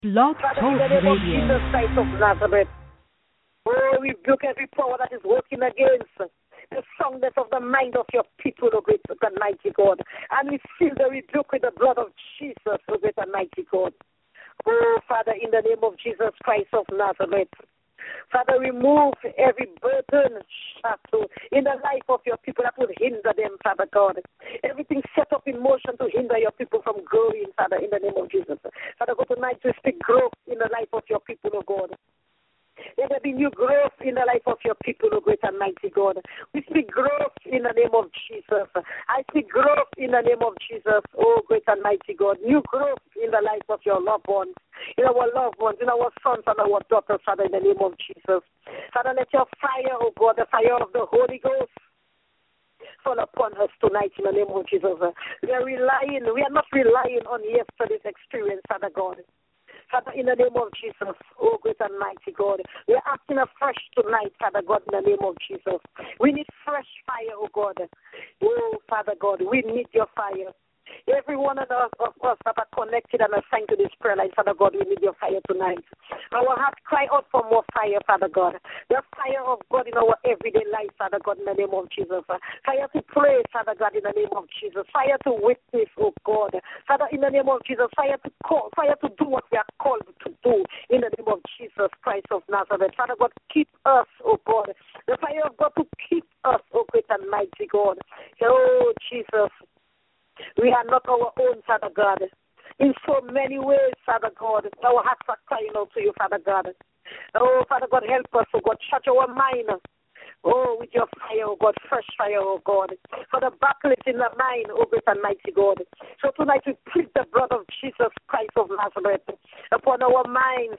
Blog Father, in Talk the name of Radio. Jesus Christ of Nazareth, oh, we rebuke every power that is working against the soundness of the mind of your people, O great and mighty God. And we seal the rebuke with the blood of Jesus, O great and mighty God. Oh, Father, in the name of Jesus Christ of Nazareth, Father, remove every burden, shadow, in the life of your people that would hinder them, Father God. Everything set up in motion to hinder your people from growing, Father, in the name of Jesus. Father God, tonight we speak growth in the life of your people, O God. Let there be new growth in the life of your people, O great and mighty God. We speak growth in the name of Jesus. I speak growth in the name of Jesus, O great and mighty God. New growth in the life of your loved ones, in our loved ones, in our sons and our daughters, Father, in the name of Jesus. Father, let your fire, O God, the fire of the Holy Ghost, fall upon us tonight in the name of Jesus. We are not relying on yesterday's experience, Father God. Father, in the name of Jesus, oh great and mighty God, we are asking afresh tonight, Father God, in the name of Jesus. We need fresh fire, oh God. Oh, Father God, we need your fire. Every one of us that are connected and assigned to this prayer line, Father God, we need your fire tonight. Our hearts cry out for more fire, Father God. The fire of God in our everyday life, Father God, in the name of Jesus. Fire to pray, Father God, in the name of Jesus. Fire to witness, oh God. Father, in the name of Jesus, fire to call, fire to do what we are called to do in the name of Jesus Christ of Nazareth. Father God, keep us, oh God. The fire of God to keep us, oh great and mighty God. Oh, Jesus. We are not our own, Father God. In so many ways, Father God, our hearts are crying out to you, Father God. Oh, Father God, help us, oh God, touch our mind. Oh, with your fire, oh God, fresh fire, oh God. For the battle is in the mind, oh great and mighty God. So tonight we plead the blood of Jesus Christ of Nazareth upon our minds,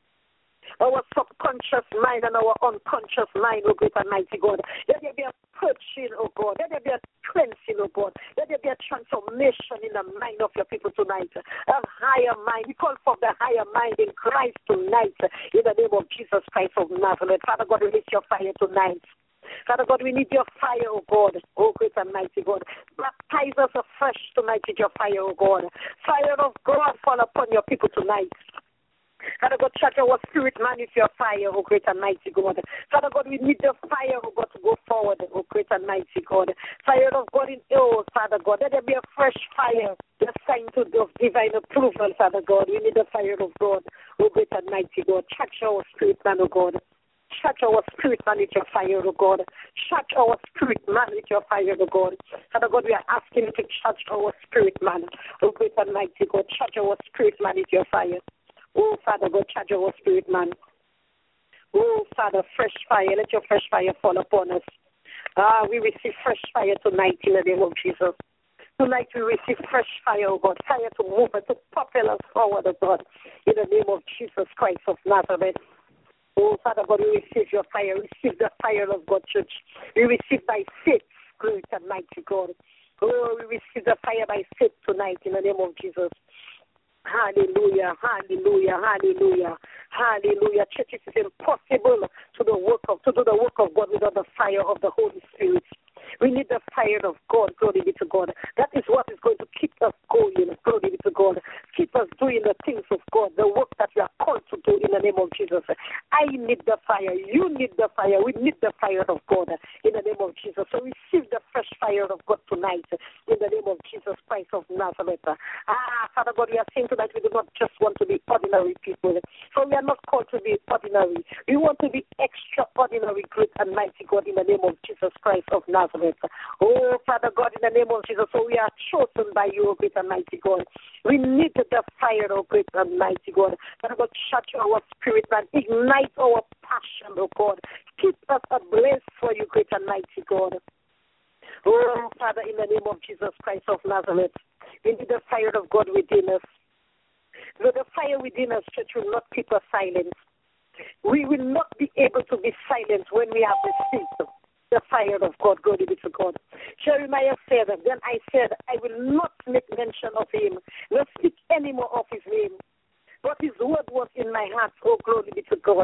our subconscious mind and our unconscious mind, oh great and mighty God. Let there be a purging, oh God. Let there be a cleansing, oh God. Let there be a transformation in the mind of your people tonight. A higher mind. We call for the higher mind in Christ tonight in the name of Jesus Christ of Nazareth. Father God, release your fire tonight. Father God, we need your fire, oh God. Oh great and mighty God. Baptize us afresh tonight with your fire, oh God. Fire of God fall upon your people tonight. Father God, touch our spirit, man, with your fire, oh great and mighty God. Father God, we need the fire, oh God, to go forward, oh great and mighty God. Fire of God in oh, Father God. Let there be a fresh fire, the sign of divine approval, Father God. We need the fire of God, oh great and mighty God. Touch our spirit, man, oh God. Touch our spirit, man, with your fire, oh God. Touch our spirit, man, with your fire, oh God. Father God, we are asking you to touch our spirit, man, oh great and mighty God. Touch our spirit, man, with your fire. Oh, Father God, charge our spirit, man. Oh, Father, fresh fire. Let your fresh fire fall upon us. We receive fresh fire tonight in the name of Jesus. Tonight we receive fresh fire, oh God. Fire to move and to propel us forward, oh God, in the name of Jesus Christ of Nazareth. Oh, Father God, we receive your fire. Receive the fire of God, church. We receive by faith, great and mighty God. Oh, we receive the fire by faith tonight in the name of Jesus. Hallelujah, hallelujah, hallelujah, hallelujah. Church, it is impossible to do the work of God without the fire of the Holy Spirit. We need the fire of God, glory be to God. That is what is going to keep us going, glory be to God. Keep us doing the things of God, the work that we are called to do in the name of Jesus. I need the fire. You need the fire. We need the fire of God in the name of Jesus. So receive the fresh fire of God tonight in the name of Jesus Christ of Nazareth. Father God, we are saying tonight we do not just want to be ordinary people. So we are not called to be ordinary. We want to be extraordinary, great and mighty God in the name of Jesus Christ of Nazareth. Oh, Father God, in the name of Jesus, so we are chosen by you, great and mighty God. We need the fire, oh great and mighty God. Father God, shut our spirit and ignite our passion, oh God. Keep us ablaze for you, great and mighty God. Oh, Father, in the name of Jesus Christ of Nazareth, we need the fire of God within us. So the fire within us, church, will not keep us silent. We will not be able to be silent when we have received the fire of God, glory be to God. Jeremiah said, then I said, I will not make mention of him, not speak any more of his name. But his word was in my heart, oh, glory be to God.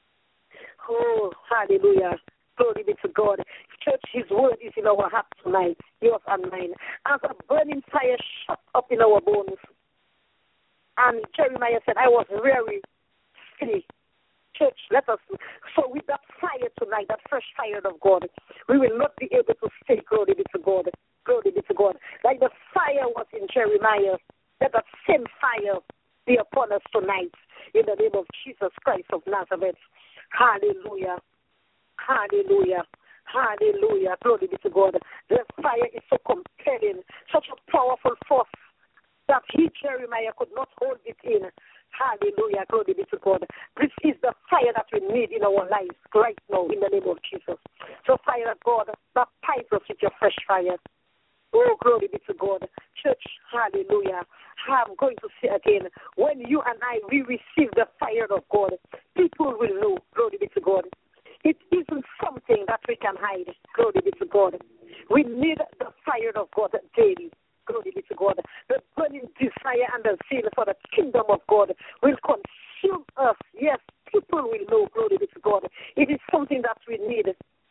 Oh, hallelujah. Glory be to God. Church, his word is in our heart tonight, yours and mine. As a burning fire shut up in our bones. And Jeremiah said, I was very silly. Church, let us. So with that fire tonight, that fresh fire of God, we will not be able to stay. Glory be to God. Glory be to God. Like the fire was in Jeremiah, let that same fire be upon us tonight. In the name of Jesus Christ of Nazareth. Hallelujah. Hallelujah. Hallelujah. Glory be to God. The fire is so compelling, such a powerful force that Jeremiah, could not hold it in. Hallelujah. Glory be to God. This is the fire that we need in our lives right now in the name of Jesus. So fire of God, baptize us with your fresh fire. Oh, glory be to God. Church, hallelujah. I'm going to say again, when you and I, we receive the fire of God, people will know, glory be to God. It isn't something that we can hide, glory be to God. We need the fire of God daily. Glory be to God. The burning desire and the zeal for the kingdom of God will consume us. Yes, people will know, glory be to God. It is something that we need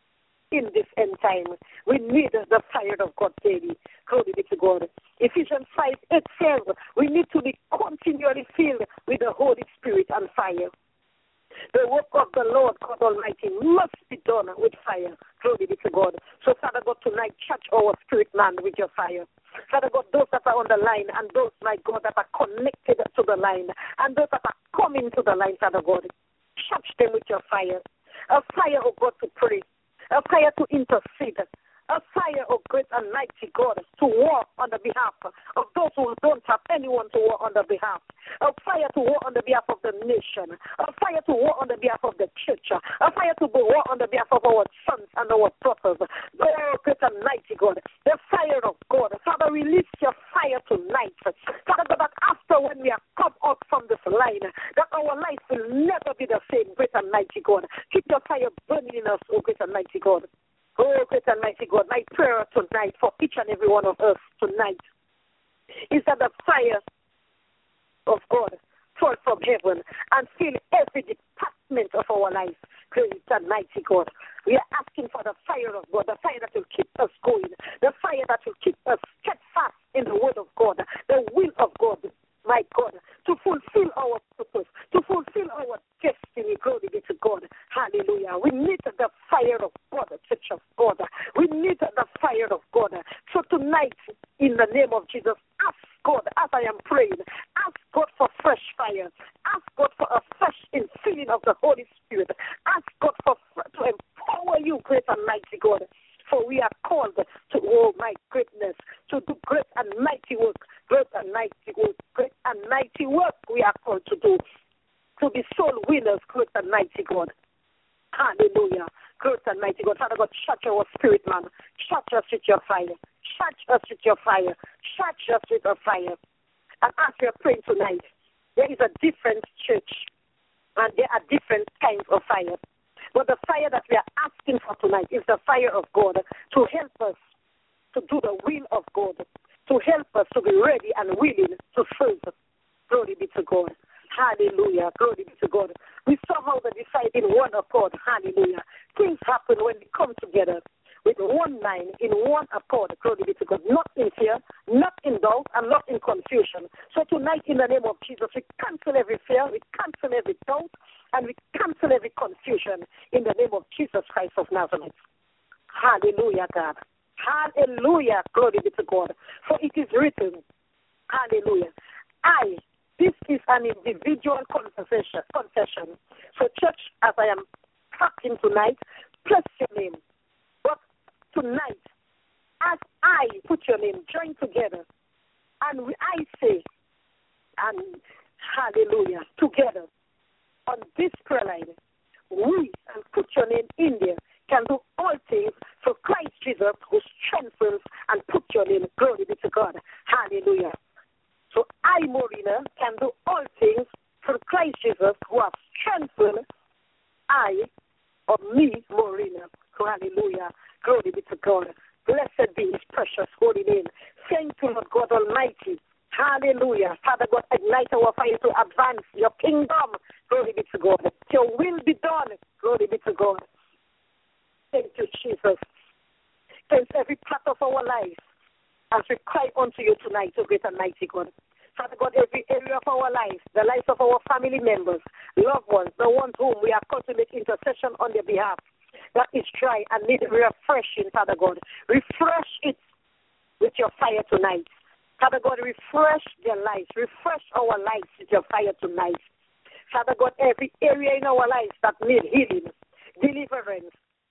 in this end time. We need the fire of God daily. Glory be to God. Ephesians 5:8 says we need to be continually filled with the Holy Spirit and fire. The work of the Lord God Almighty must be done with fire. Glory be to God. So, Father God, tonight, touch our spirit man with your fire. Father God, those that are on the line and those, my God, that are connected to the line and those that are coming to the line, Father God, touch them with your fire. A fire, oh God, to pray. A fire to intercede. A fire, oh great and mighty God, to war on the behalf of those who don't have anyone to war on their behalf. A fire to war on the behalf of the nation. A fire to war on the behalf of the church. A fire to war on the behalf of our sons and our daughters. Oh, great and mighty God, the fire of God. Father, release your fire tonight. Father God, that after when we are come out from this line, that our life will never be the same, great and mighty God. Keep your fire burning in us, oh great and mighty God. Oh, great and mighty God, my prayer tonight for each and every one of us tonight is that the fire of God fall from heaven and fill every department of our life. Great and mighty God, we are asking for the fire of God, the fire that will keep us going, the fire that will keep us steadfast in the word of God, the will of God, my God, to fulfill our purpose, to fulfill our destiny. Glory be to God. Hallelujah. We need the fire of God, Church of God. We need the fire of God. So tonight, in the name of Jesus, ask God, as I am praying, ask God for fresh fire. Ask God for a fresh infilling of the Holy Spirit. Ask God to empower you, great and mighty God. For we are called to, oh my greatness, to do great and mighty work. Great and mighty work, great and mighty work we are called to do. To be soul winners, great and mighty God. Hallelujah. Great and mighty God. Father God, touch our spirit, man. Touch us with your fire. Touch us with your fire. Touch us with your fire. And as we are praying tonight, there is a different church and there are different kinds of fire. But the fire that we are asking for tonight is the fire of God to help us to do the will of God, to help us to be ready and willing to serve. Glory be to God. Hallelujah. Glory be to God. We saw how they decide in one accord. Hallelujah. Things happen when we come together with one mind, in one accord. Glory be to God. Not in fear, not in doubt, and not in confusion. So tonight, in the name of Jesus, we cancel every fear, we cancel every doubt, and we cancel every confusion in the name of Jesus Christ of Nazareth. Hallelujah, God. Hallelujah. Glory be to God. For it is written, hallelujah, this is an individual confession. So church, as I am talking tonight, press your name. But tonight, as I put your name, join together, and I say, and hallelujah, together, on this prayer line, we, and put your name in there, can do all things through Christ Jesus who strengthens, and put your name. Glory be to God. Hallelujah. So I, Morena, can do all things through Christ Jesus who has strengthened I, or me, Morena. Hallelujah. Glory be to God. Blessed be his precious holy name. Thank you, Lord God Almighty. Hallelujah. Father God, ignite our fire to advance your kingdom. Glory be to God. Your will be done. Glory be to God. Thank you, Jesus. Thanks every part of our life as we cry unto you tonight, O great and mighty God. Father God, every area of our life, the lives of our family members, loved ones, the ones whom we are called to make intercession on their behalf, that is dry and need refreshing, Father God. Refresh it with your fire tonight. Father God, refresh their lives. Refresh our lives with your fire tonight. Father God, every area in our lives that need healing, deliverance,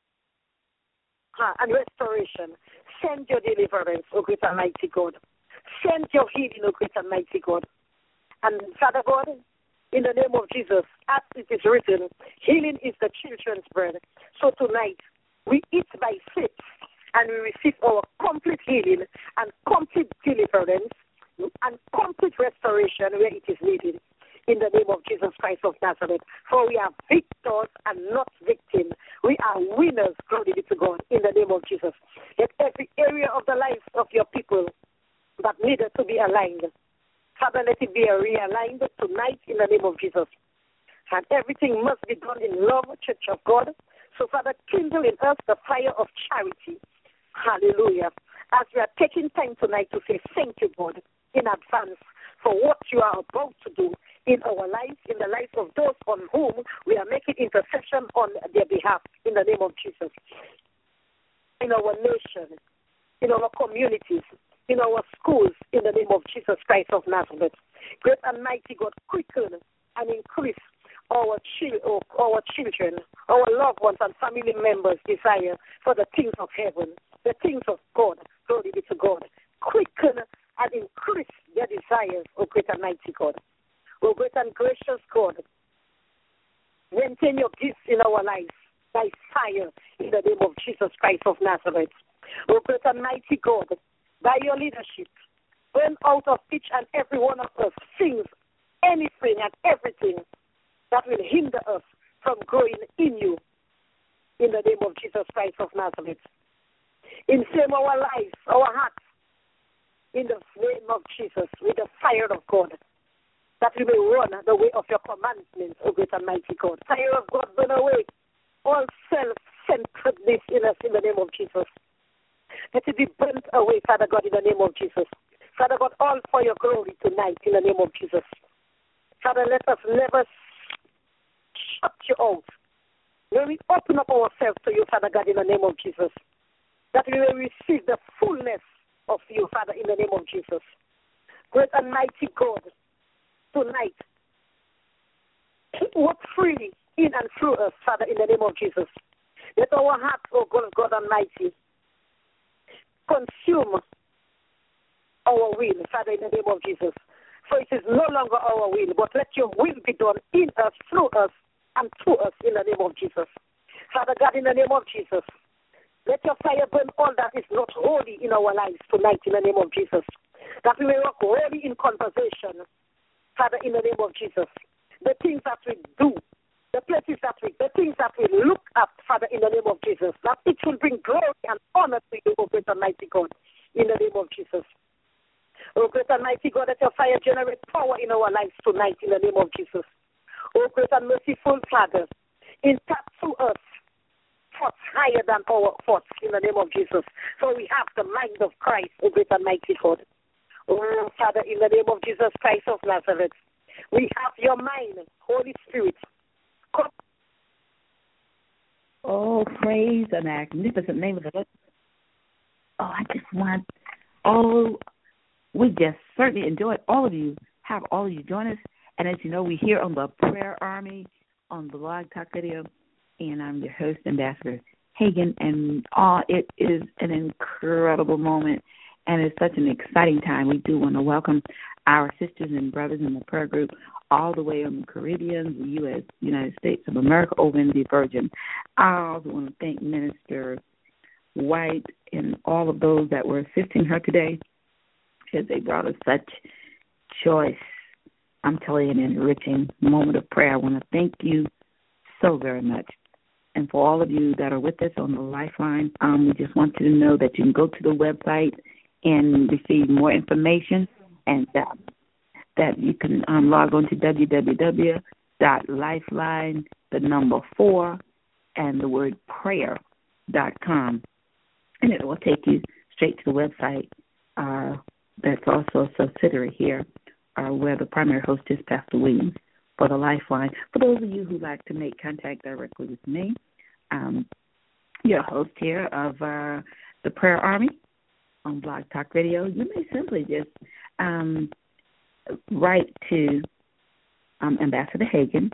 and restoration, send your deliverance, O great and mighty God. Send your healing, O great and mighty God. And Father God, in the name of Jesus, as it is written, healing is the children's bread. So tonight, we eat by faith and we receive our complete healing and complete deliverance and complete restoration where it is needed. In the name of Jesus Christ of Nazareth. For we are victors and not victims. We are winners, glory be to God, in the name of Jesus. Let every area of the life of your people that needed to be aligned, Father, let it be realigned tonight in the name of Jesus. And everything must be done in love, Church of God. So, Father, kindle in us the fire of charity. Hallelujah. As we are taking time tonight to say thank you, God, in advance for what you are about to do in our lives, in the lives of those on whom we are making intercession on their behalf, in the name of Jesus. In our nation, in our communities, in our schools, in the name of Jesus Christ of Nazareth. Great and mighty God, quicken and increase our children, our loved ones and family members' desire for the things of heaven, the things of God. Glory be to God. Quicken and increase their desires, O great and mighty God. O great and gracious God, maintain your gifts in our lives by fire in the name of Jesus Christ of Nazareth. O great and mighty God, by your leadership, burn out of each and every one of us things, anything and everything that will hinder us from growing in you in the name of Jesus Christ of Nazareth. Inflame our lives, our hearts, in the name of Jesus, with the fire of God, that we may run the way of your commandments, O great and mighty God. Fire of God, burn away all self-centeredness in us in the name of Jesus. Let it be burnt away, Father God, in the name of Jesus. Father God, all for your glory tonight in the name of Jesus. Father, let us never shut you out. May we open up ourselves to you, Father God, in the name of Jesus, that we may receive the fullness of you, Father, in the name of Jesus. Great and mighty God, tonight, work freely in and through us, Father, in the name of Jesus. Let our hearts, O God, God Almighty, consume our will, Father, in the name of Jesus. For it is no longer our will, but let your will be done in us, through us, and through us in the name of Jesus. Father God, in the name of Jesus, let your fire burn all that is not holy in our lives tonight in the name of Jesus. That we may walk holy in conversation, Father, in the name of Jesus. The things that we do, the places that we, the things that we look at, Father, in the name of Jesus, that it will bring glory and honor to you, O great and mighty God, in the name of Jesus. O great and mighty God, let your fire generate power in our lives tonight in the name of Jesus. O great and merciful Father, impact to us thoughts higher than our thoughts in the name of Jesus. For we have the mind of Christ, O great and mighty God. Oh, Father, in the name of Jesus Christ of Nazareth, we have your mind, Holy Spirit. Come. Oh, praise the magnificent name of the Lord. Oh, I just want, we just certainly enjoyed all of you. Have all of you join us. And as you know, we're here on the Prayer Army on the Blog Talk Radio. And I'm your host, Ambassador Hagan. And it is an incredible moment. And it's such an exciting time. We do want to welcome our sisters and brothers in the prayer group all the way in the Caribbean, the U.S., United States of America, over in the Virgin. I also want to thank Minister White and all of those that were assisting her today, because they brought us such choice, I'm telling you, an enriching moment of prayer. I want to thank you so very much. And for all of you that are with us on the Lifeline, we just want you to know that you can go to the website and receive more information, and that you can log on to www.lifeline, the number 4, and the word prayer.com. And it will take you straight to the website that's also a subsidiary here where the primary host is Pastor Williams for the Lifeline. For those of you who like to make contact directly with me, your host here of the Prayer Army on Blog Talk Radio, you may simply just write to Ambassador Hagan,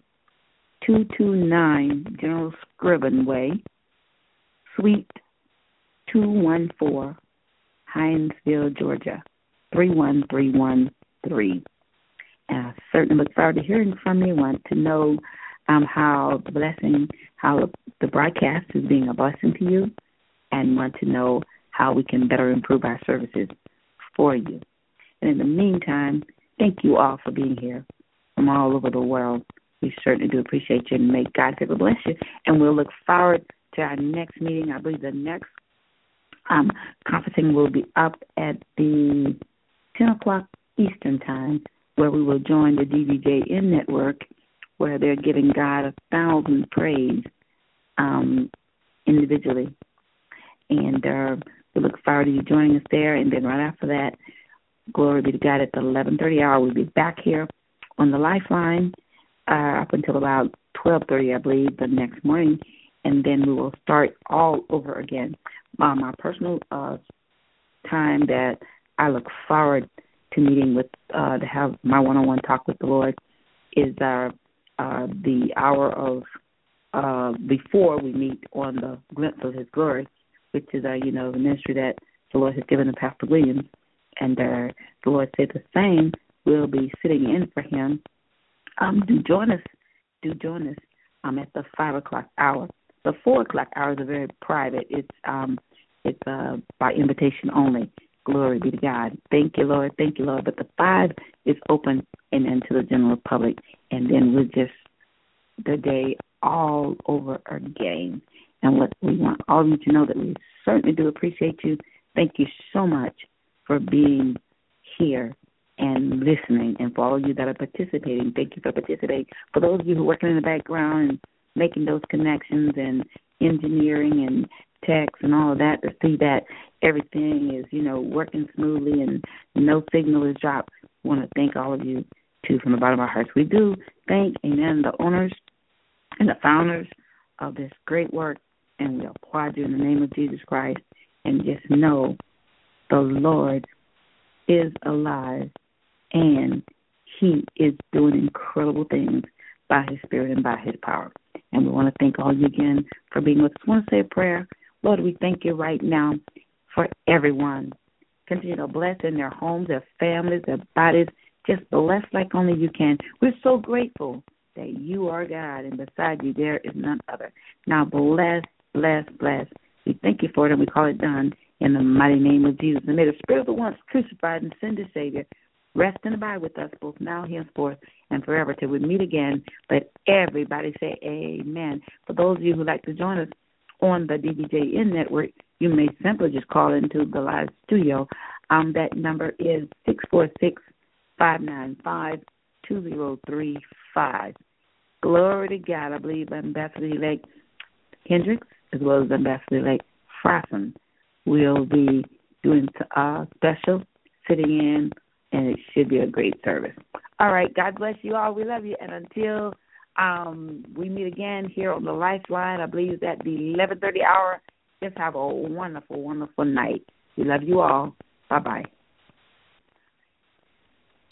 229 General Scriven Way, Suite 214, Hinesville, Georgia, 31313. I certainly look forward to hearing from you. Want to know how the broadcast is being a blessing to you, and want to know how we can better improve our services for you. And in the meantime, thank you all for being here from all over the world. We certainly do appreciate you, and may God ever bless you. And we'll look forward to our next meeting. I believe the next conferencing will be up at the 10 o'clock Eastern Time, where we will join the DBJN Network, where they're giving God 1,000 praise individually. And we look forward to you joining us there. And then right after that, glory be to God, at the 11:30 hour, we'll be back here on the Lifeline up until about 12:30, I believe, the next morning. And then we will start all over again. My personal time that I look forward to meeting with, to have my one-on-one talk with the Lord, is the hour of before we meet on the Glimpse of His Glory, which is the ministry that the Lord has given to Pastor Williams. And the Lord said the same. We'll be sitting in for him. Do join us at the 5 o'clock hour. The 4 o'clock hours are very private. It's by invitation only. Glory be to God. Thank you, Lord. Thank you, Lord. But the 5 is open and to the general public. And then we're just the day all over again. And what we want all of you to know, that we certainly do appreciate you. Thank you so much for being here and listening. And for all of you that are participating, thank you for participating. For those of you who are working in the background and making those connections and engineering and text and all of that, to see that everything is, working smoothly and no signal is dropped. I want to thank all of you, too, from the bottom of our hearts. We do thank, amen, the owners and the founders of this great work, and we applaud you in the name of Jesus Christ. And just know the Lord is alive, and He is doing incredible things by His Spirit and by His power. And we want to thank all of you again for being with us. I want to say a prayer. Lord, we thank you right now for everyone. Continue to bless in their homes, their families, their bodies. Just bless like only you can. We're so grateful that you are God, and beside you there is none other. Now bless, bless, bless. We thank you for it, and we call it done in the mighty name of Jesus. And may the Spirit of the once crucified and send a Savior rest and abide with us both now, henceforth, and forever till we meet again. Let everybody say amen. For those of you who like to join us on the DBJN Network, you may simply just call into the live studio. That number is 646-595-2035. Glory to God. I believe Ambassador-elect Hendricks as well as Ambassador-elect Frasson will be doing a special sitting in, and it should be a great service. All right. God bless you all. We love you. And until we meet again here on the Lifeline, I believe it's at the 11:30 hour. Just have a wonderful, wonderful night. We love you all. Bye-bye.